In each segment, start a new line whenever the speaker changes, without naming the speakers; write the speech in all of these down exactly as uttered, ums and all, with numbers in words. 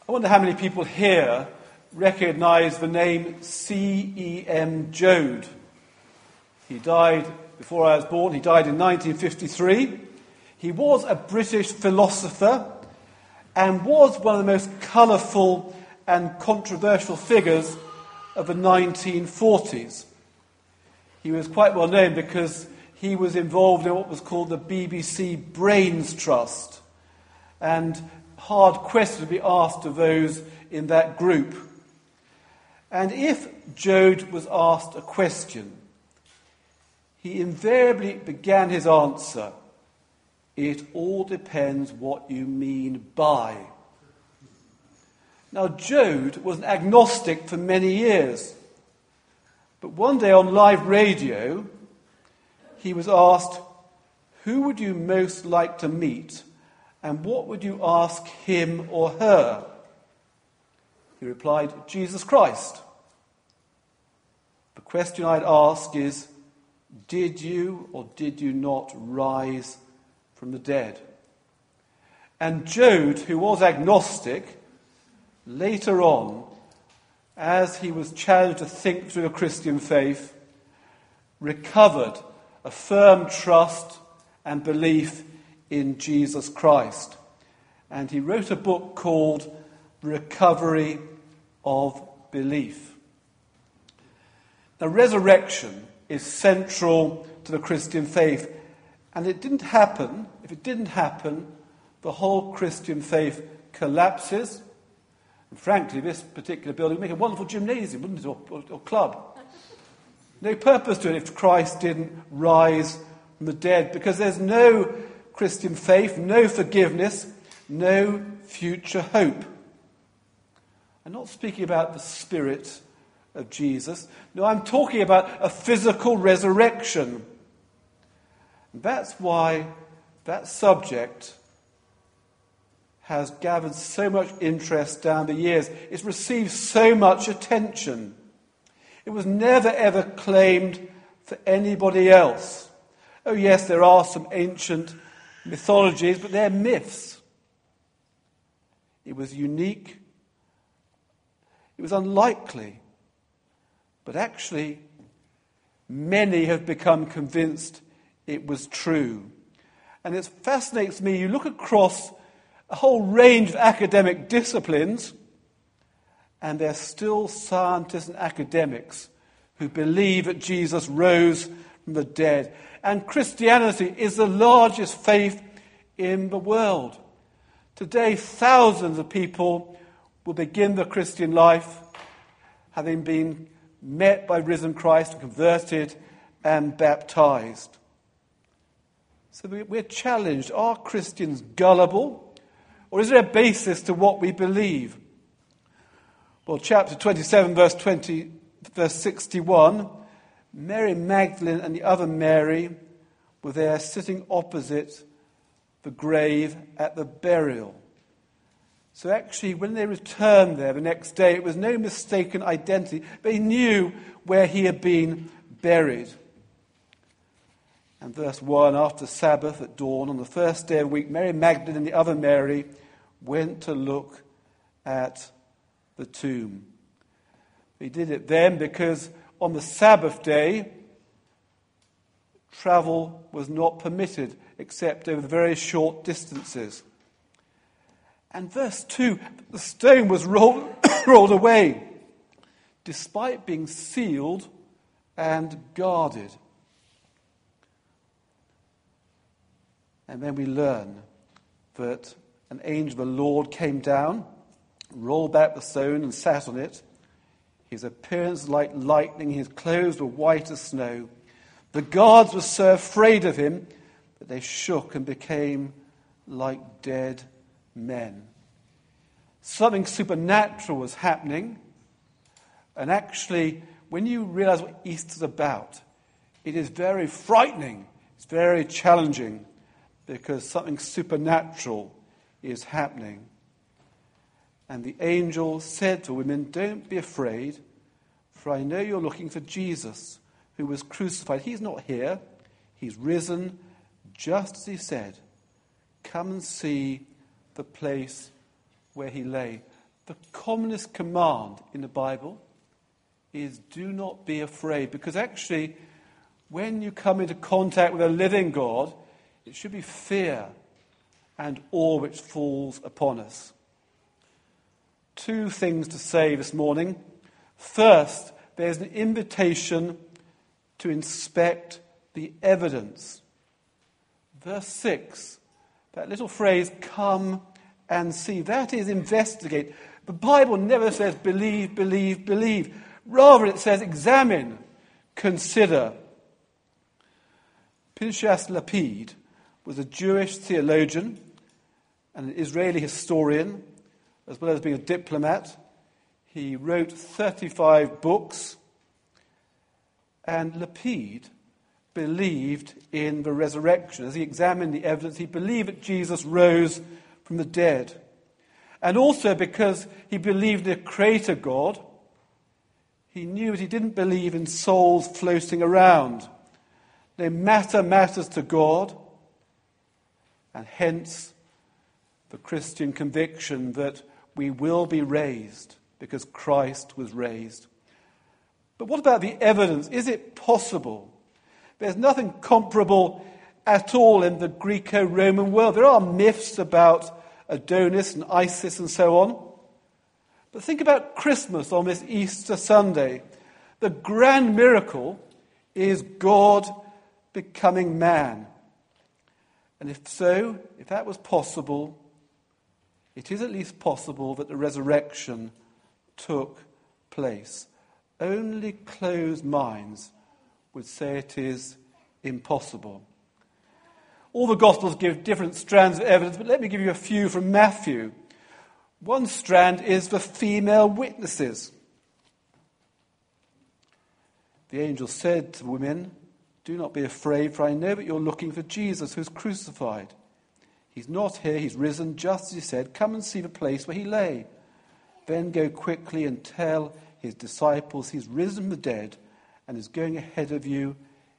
I wonder how many people here recognise the name C E M Joad. He died before I was born. He died in nineteen fifty-three. He was a British philosopher and was one of the most colourful and controversial figures of the nineteen forties. He was quite well known because he was involved in what was called the B B C Brains Trust, and hard questions would be asked of those in that group. And if Joad was asked a question, he invariably began his answer, "It all depends what you mean by." Now, Joad was an agnostic for many years, but one day on live radio, he was asked, "Who would you most like to meet, and what would you ask him or her?" He replied, "Jesus Christ." The question I'd ask is, did you or did you not rise from the dead? And Joad, who was agnostic, later on, as he was challenged to think through the Christian faith, recovered a firm trust and belief in Jesus Christ. And he wrote a book called The Recovery of Belief. Now, resurrection is central to the Christian faith, and it didn't happen, if it didn't happen, the whole Christian faith collapses. And frankly, this particular building would make a wonderful gymnasium, wouldn't it, or, or, or club? No purpose to it if Christ didn't rise from the dead, because there's no Christian faith, no forgiveness, no future hope. I'm not speaking about the Spirit of Jesus. No, I'm talking about a physical resurrection. That's why that subject has gathered so much interest down the years. It's received so much attention. It was never ever claimed for anybody else. Oh yes, there are some ancient mythologies, but they're myths. It was unique. It was unlikely. But actually, many have become convinced it was true. And it fascinates me, you look across a whole range of academic disciplines, and there's still scientists and academics who believe that Jesus rose from the dead. And Christianity is the largest faith in the world. Today, thousands of people will begin the Christian life having been met by risen Christ, converted and baptized. So we're challenged. Are Christians gullible? Or is there a basis to what we believe? Well, chapter twenty-seven, verse twenty, verse sixty-one, Mary Magdalene and the other Mary were there sitting opposite the grave at the burial. So actually, when they returned there the next day, it was no mistaken identity. They knew where he had been buried. And verse one, after Sabbath at dawn, on the first day of the week, Mary Magdalene and the other Mary went to look at the tomb. They did it then because on the Sabbath day, travel was not permitted except over very short distances. And verse two, the stone was rolled, rolled away, despite being sealed and guarded. And then we learn that an angel of the Lord came down, rolled back the stone and sat on it. His appearance like lightning, his clothes were white as snow. The guards were so afraid of him that they shook and became like dead men. Something supernatural was happening. And actually, when you realize what Easter's about, it is very frightening. It's very challenging because something supernatural is happening. And the angel said to women, "Don't be afraid, for I know you're looking for Jesus, who was crucified. He's not here. He's risen, just as he said. Come and see the place where he lay." The commonest command in the Bible is do not be afraid, because actually when you come into contact with a living God, it should be fear and awe which falls upon us. Two things to say this morning. First, there's an invitation to inspect the evidence. Verse six, that little phrase, come and see, that is investigate. The Bible never says believe, believe, believe. Rather, it says examine, consider. Pinchas Lapid was a Jewish theologian and an Israeli historian, as well as being a diplomat. He wrote thirty-five books, and Lapid believed in the resurrection. As he examined the evidence, he believed that Jesus rose from the dead. And also because he believed in a creator God, he knew that he didn't believe in souls floating around. No, matter matters to God, and hence the Christian conviction that we will be raised because Christ was raised. But what about the evidence? Is it possible? There's nothing comparable at all in the Greco-Roman world. There are myths about Adonis and Isis and so on. But think about Christmas on this Easter Sunday. The grand miracle is God becoming man. And if so, if that was possible, it is at least possible that the resurrection took place. Only closed minds would say it is impossible. All the Gospels give different strands of evidence, but let me give you a few from Matthew. One strand is the female witnesses. The angel said to the women, do not be afraid, for I know that you're looking for Jesus who's crucified. He's not here, he's risen, just as he said. Come and see the place where he lay. Then go quickly and tell his disciples he's risen from the dead and is going ahead of you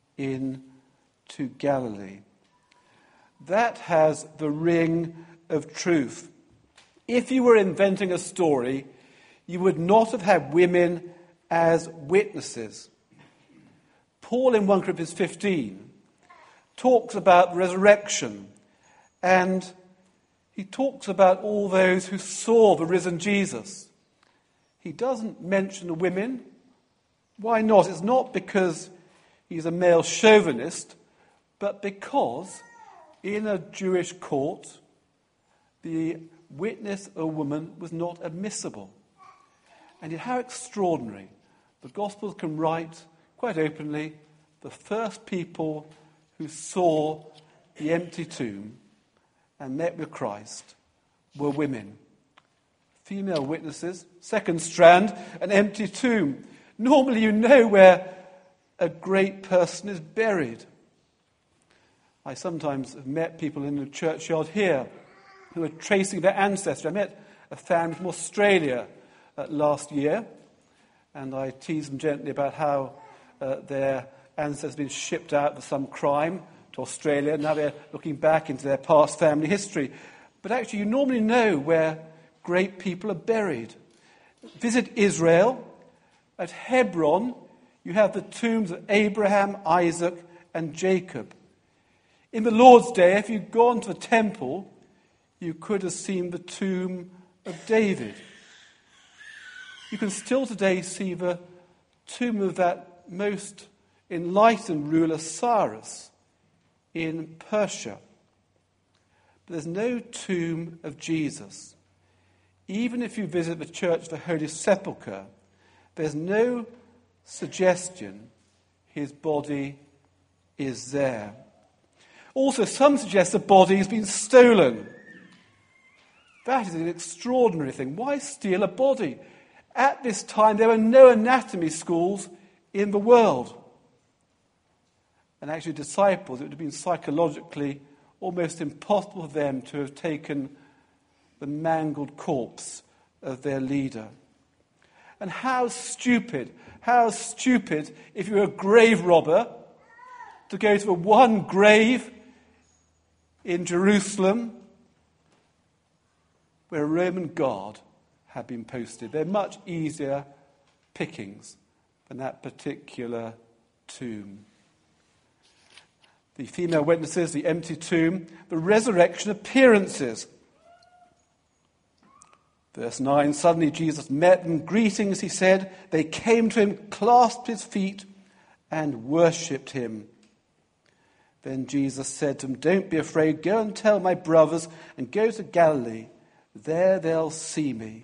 into Galilee. That has the ring of truth. If you were inventing a story, you would not have had women as witnesses. Paul in First Corinthians fifteen talks about resurrection, and he talks about all those who saw the risen Jesus. He doesn't mention the women. Why not? It's not because he's a male chauvinist, but because in a Jewish court, the witness of a woman was not admissible. And yet how extraordinary. The Gospels can write quite openly, the first people who saw the empty tomb and met with Christ were women. Female witnesses. Second strand, an empty tomb. Normally you know where a great person is buried. I sometimes have met people in the churchyard here who are tracing their ancestry. I met a family from Australia uh, last year, and I teased them gently about how uh, their ancestors had been shipped out for some crime to Australia, and now they're looking back into their past family history. But actually, you normally know where great people are buried. Visit Israel. At Hebron, you have the tombs of Abraham, Isaac, and Jacob. In the Lord's day, if you'd gone to the temple, you could have seen the tomb of David. You can still today see the tomb of that most enlightened ruler, Cyrus, in Persia. But there's no tomb of Jesus. Even if you visit the Church of the Holy Sepulchre, there's no suggestion his body is there. Also, some suggest the body has been stolen. That is an extraordinary thing. Why steal a body? At this time, there were no anatomy schools in the world. And actually, disciples, it would have been psychologically almost impossible for them to have taken the mangled corpse of their leader. And how stupid, how stupid if you're a grave robber to go to the one grave in Jerusalem where a Roman guard have been posted. They're much easier pickings than that particular tomb. The female witnesses, the empty tomb, the resurrection appearances. Verse nine, suddenly Jesus met them. Greetings, he said. They came to him, clasped his feet, and worshipped him. Then Jesus said to them, don't be afraid. Go and tell my brothers and go to Galilee. There they'll see me.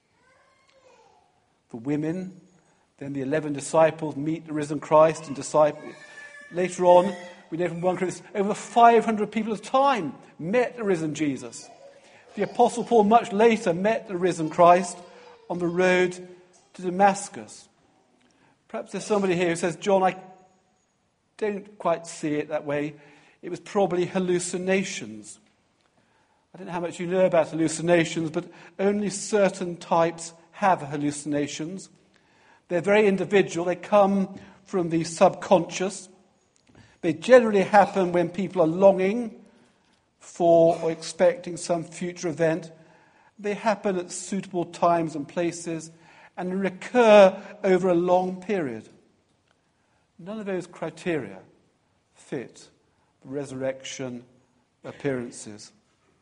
The women, then the eleven disciples meet the risen Christ and disciple. Later on, we know from First Corinthians, over five hundred people at a time met the risen Jesus. The Apostle Paul much later met the risen Christ on the road to Damascus. Perhaps there's somebody here who says, John, I don't quite see it that way. It was probably hallucinations. I don't know how much you know about hallucinations, but only certain types have hallucinations. They're very individual. They come from the subconscious. They generally happen when people are longing for or expecting some future event. They happen at suitable times and places and recur over a long period. None of those criteria fit the resurrection appearances.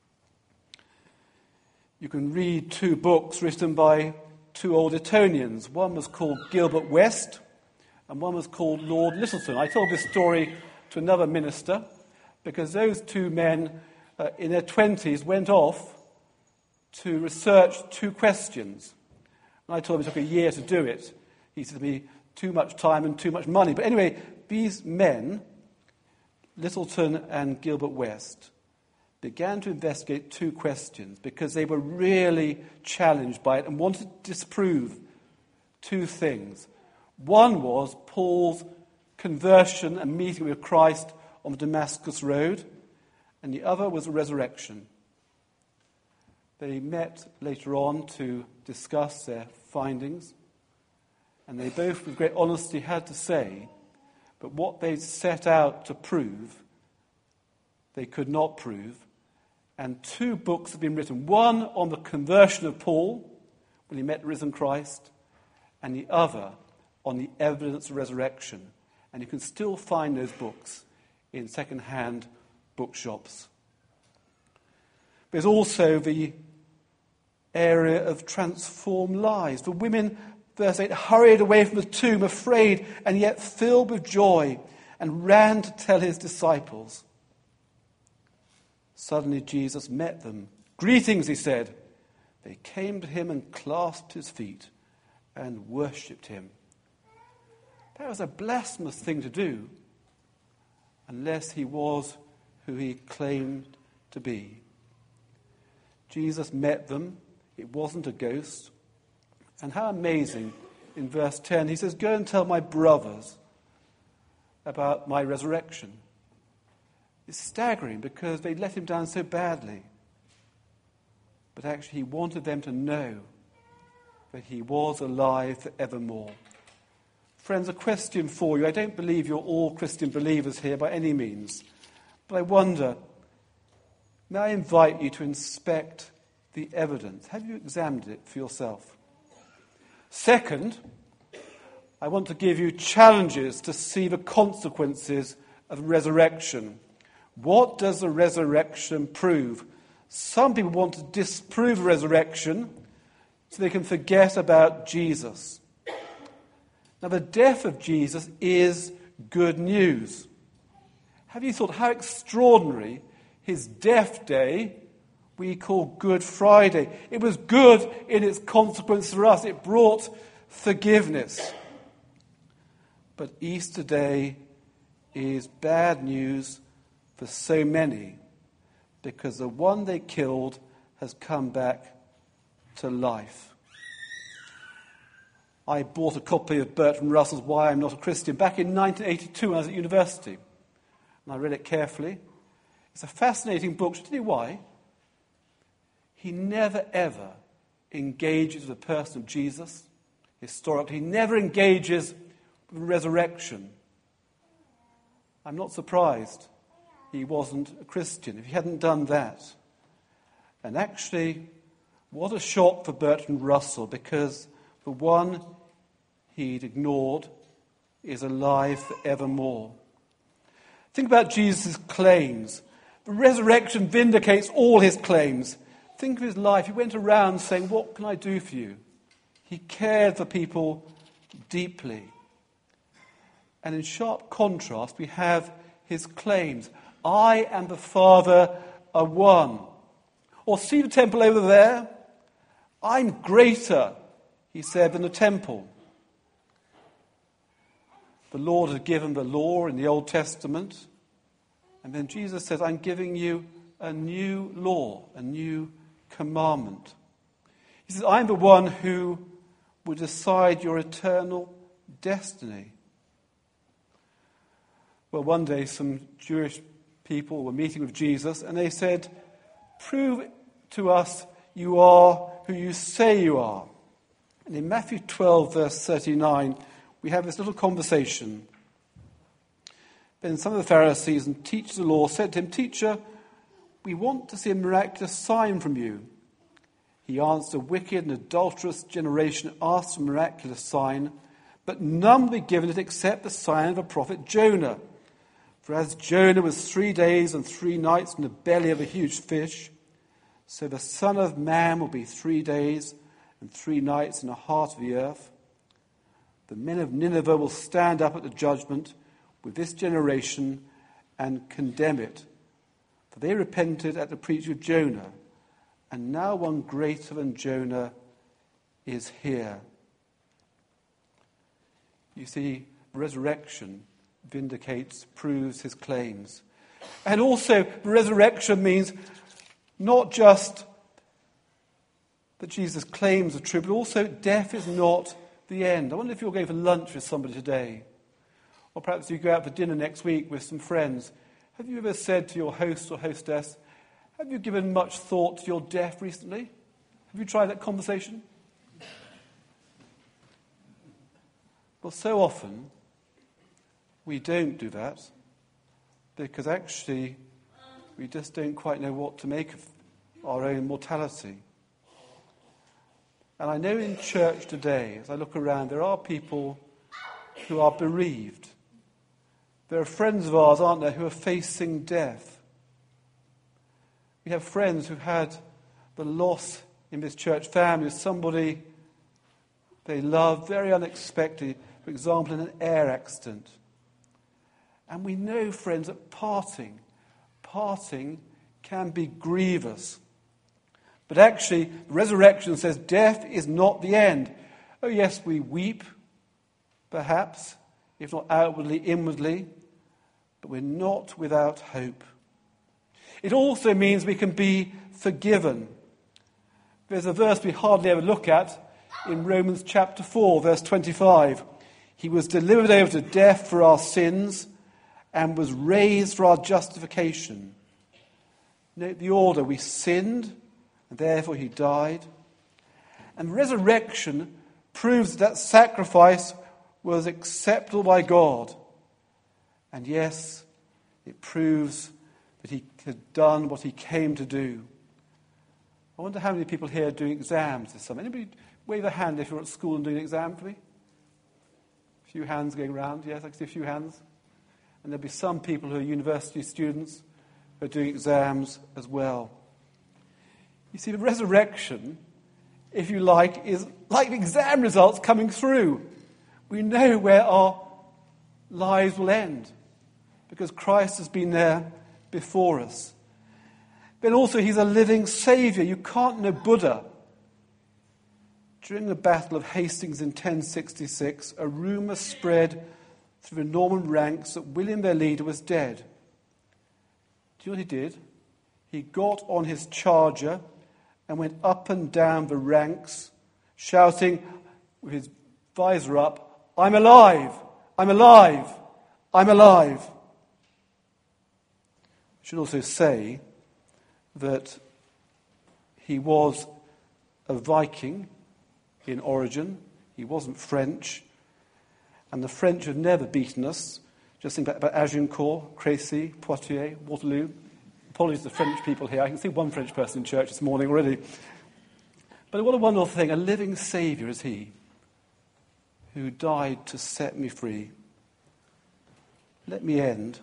You can read two books written by two old Etonians. One was called Gilbert West and one was called Lord Lyttelton. I told this story to another minister because those two men uh, in their twenties went off to research two questions. And I told him it took a year to do it. He said to me, too much time and too much money. But anyway, these men, Lyttelton and Gilbert West, began to investigate two questions because they were really challenged by it and wanted to disprove two things. One was Paul's conversion and meeting with Christ on the Damascus Road, and the other was the resurrection. They met later on to discuss their findings, and they both, with great honesty, had to say, but what they set out to prove, they could not prove. And two books have been written, one on the conversion of Paul when he met the risen Christ, and the other on the evidence of resurrection. And you can still find those books in second-hand bookshops. There's also the area of transformed lives. The women, verse eight, hurried away from the tomb, afraid and yet filled with joy, and ran to tell his disciples. Suddenly Jesus met them. Greetings, he said. They came to him and clasped his feet and worshipped him. That was a blasphemous thing to do unless he was who he claimed to be. Jesus met them. It wasn't a ghost. And how amazing, in verse ten, he says, go and tell my brothers about my resurrection. It's staggering because they let him down so badly. But actually he wanted them to know that he was alive forevermore. Friends, a question for you. I don't believe you're all Christian believers here by any means. But I wonder, may I invite you to inspect the evidence? Have you examined it for yourself? Second, I want to give you challenges to see the consequences of resurrection. What does the resurrection prove? Some people want to disprove the resurrection so they can forget about Jesus. Now, the death of Jesus is good news. Have you thought how extraordinary his death day we call Good Friday? It was good in its consequence for us. It brought forgiveness. But Easter Day is bad news for so many because the one they killed has come back to life. I bought a copy of Bertrand Russell's Why I'm Not a Christian back in nineteen eighty-two when I was at university. And I read it carefully. It's a fascinating book. Should I tell you why? He never, ever engages with the person of Jesus historically. He never engages with resurrection. I'm not surprised he wasn't a Christian if he hadn't done that. And actually, What a shock for Bertrand Russell, because the one he'd ignored is alive forevermore. Think about Jesus' claims. The resurrection vindicates all his claims. Think of his life. He went around saying, "What can I do for you?" He cared for people deeply. And in sharp contrast, we have his claims. "I and the Father are one." Or see the temple over there? "I'm greater," he said, "than the temple." The Lord had given the law in the Old Testament. And then Jesus says, "I'm giving you a new law, a new commandment." He says, "I'm the one who will decide your eternal destiny." Well, one day some Jewish people were meeting with Jesus and they said, "Prove to us you are who you say you are." And in Matthew twelve, verse thirty-nine, we have this little conversation. Then some of the Pharisees and teachers of the law said to him, "Teacher, we want to see a miraculous sign from you." He answered, "A wicked and adulterous generation asks for a miraculous sign, but none will be given it except the sign of the prophet Jonah. For as Jonah was three days and three nights in the belly of a huge fish, so the Son of Man will be three days and three nights in the heart of the earth. The men of Nineveh will stand up at the judgment with this generation and condemn it. For they repented at the preaching of Jonah, and now one greater than Jonah is here." You see, resurrection vindicates, proves his claims. And also, resurrection means not just that Jesus' claims are true, but also death is not the end. I wonder if you're going for lunch with somebody today, or perhaps you go out for dinner next week with some friends. Have you ever said to your host or hostess, "Have you given much thought to your death recently?" Have you tried that conversation? Well, so often we don't do that because actually we just don't quite know what to make of our own mortality. And I know in church today, as I look around, there are people who are bereaved. There are friends of ours, aren't there, who are facing death. We have friends who've had the loss in this church family of somebody they love very unexpectedly, for example, in an air accident. And we know, friends, that parting, parting can be grievous. But actually, resurrection says death is not the end. Oh yes, we weep, perhaps, if not outwardly, inwardly, but we're not without hope. It also means we can be forgiven. There's a verse we hardly ever look at in Romans chapter four, verse twenty-five. He was delivered over to death for our sins and was raised for our justification. Note the order. We sinned, and therefore he died. And resurrection proves that sacrifice was acceptable by God. And yes, it proves that he had done what he came to do. I wonder how many people here are doing exams this summer. Anybody wave a hand if you're at school and doing an exam for me? A few hands going around. Yes, I can see a few hands. And there'll be some people who are university students who are doing exams as well. You see, the resurrection, if you like, is like the exam results coming through. We know where our lives will end because Christ has been there before us. Then also he's a living saviour. You can't know Buddha. During the Battle of Hastings in ten sixty-six, a rumour spread through the Norman ranks that William, their leader, was dead. Do you know what he did? He got on his charger and went up and down the ranks, shouting with his visor up, "I'm alive! I'm alive! I'm alive!" I should also say that he was a Viking in origin. He wasn't French. And the French have never beaten us. Just think about Agincourt, Crécy, Poitiers, Waterloo. Apologies to the French people here. I can see one French person in church this morning already. But what a wonderful thing, a living Saviour is he, who died to set me free. Let me end.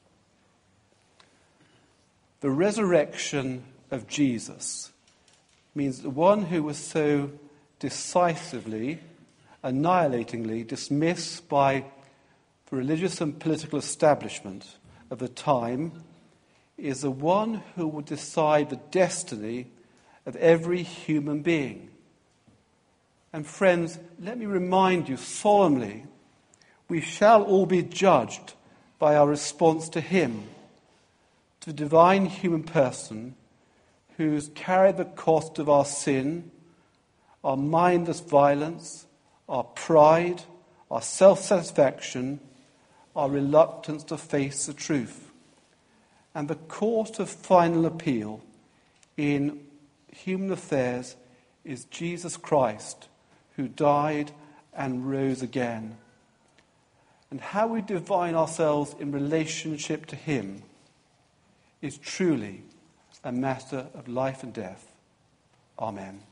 The resurrection of Jesus means the one who was so decisively, annihilatingly dismissed by the religious and political establishment of the time is the one who will decide the destiny of every human being. And friends, let me remind you solemnly, we shall all be judged by our response to him, to the divine human person who's carried the cost of our sin, our mindless violence, our pride, our self-satisfaction, our reluctance to face the truth. And the court of final appeal in human affairs is Jesus Christ, who died and rose again. And how we define ourselves in relationship to him is truly a matter of life and death. Amen.